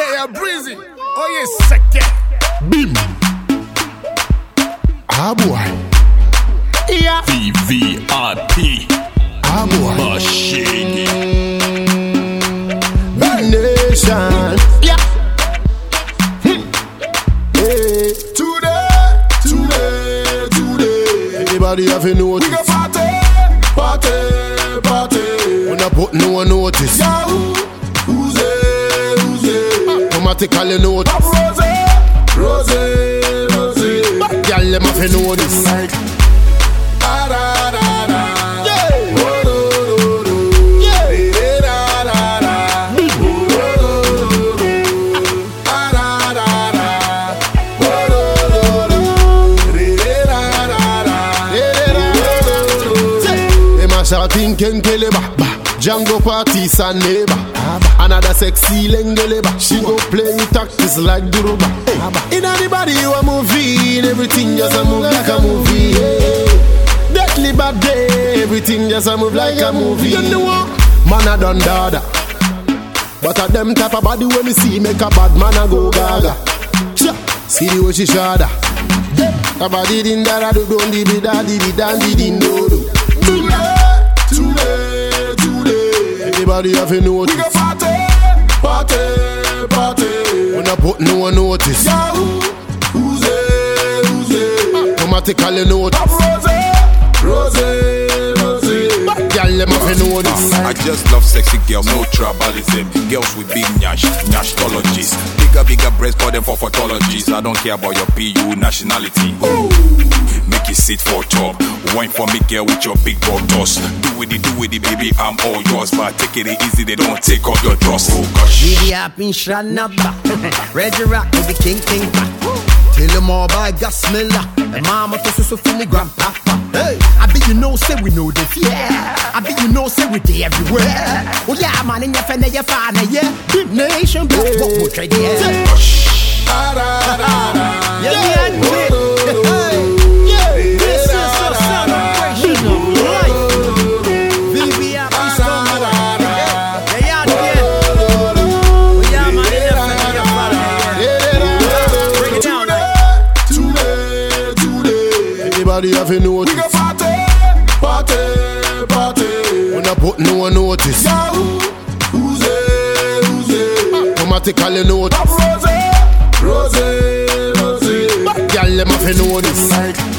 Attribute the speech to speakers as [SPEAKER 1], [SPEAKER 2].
[SPEAKER 1] Hey, breezy. Oh, yes, second.
[SPEAKER 2] Bim. Ah, boy.
[SPEAKER 1] Yeah.
[SPEAKER 3] VVIP.
[SPEAKER 2] Ah, boy.
[SPEAKER 3] Machine.
[SPEAKER 2] Big nation.
[SPEAKER 1] Yeah.
[SPEAKER 2] Hey. Today. Everybody have a notice.
[SPEAKER 1] We go party.
[SPEAKER 2] When I put no one notice.
[SPEAKER 1] Yeah.
[SPEAKER 2] Who's it? Automatically notice.
[SPEAKER 1] Rose.
[SPEAKER 2] Girl, them have a notice.
[SPEAKER 1] Like.
[SPEAKER 2] Shouting Kenkeleba, Django party san neighbor. Another sexy lengeleba. She go play tactics like Duruba. In anybody you a movie, everything just a move like a movie. Deadly bad day, everything just a move like a movie. You know what? Man a done dada, but at them type of body when me see make a bad man a go gaga. See the way she shada. A body din da do don di bi da di dan di din do do. Today. Everybody have a notice.
[SPEAKER 1] We go party.
[SPEAKER 2] When I put no one notice.
[SPEAKER 1] Yeah. Who's it?
[SPEAKER 2] Automatically notice.
[SPEAKER 1] Rose.
[SPEAKER 2] Girl, them have a notice.
[SPEAKER 3] I just love sexy girls, no tribalism. Girls with big nashtologies. Bigger breasts, call them for photologies. I don't care about your PU nationality. Ooh. Make it sit for top. Wine for me, girl, with your big broad toss. Do with it, baby, I'm all yours. But take it easy, they don't take off your dross. Oh gosh.
[SPEAKER 4] Really happy Shanaba. Reggie Rock with the king. Tell them all by gas smeller. And mama to so feel me grandpapa. Hey, I bet you know, say we know the fear. I bet you know, say we day everywhere. Oh yeah, man, in your fan, your fan, yeah. Big nation, but what would trade here?
[SPEAKER 2] Everybody have a notice.
[SPEAKER 1] We go party.
[SPEAKER 2] When I put no one notice.
[SPEAKER 1] Yeah. Who's it?
[SPEAKER 2] Automatically notice.
[SPEAKER 1] Rose.
[SPEAKER 2] Girl, them have a notice.
[SPEAKER 1] Like.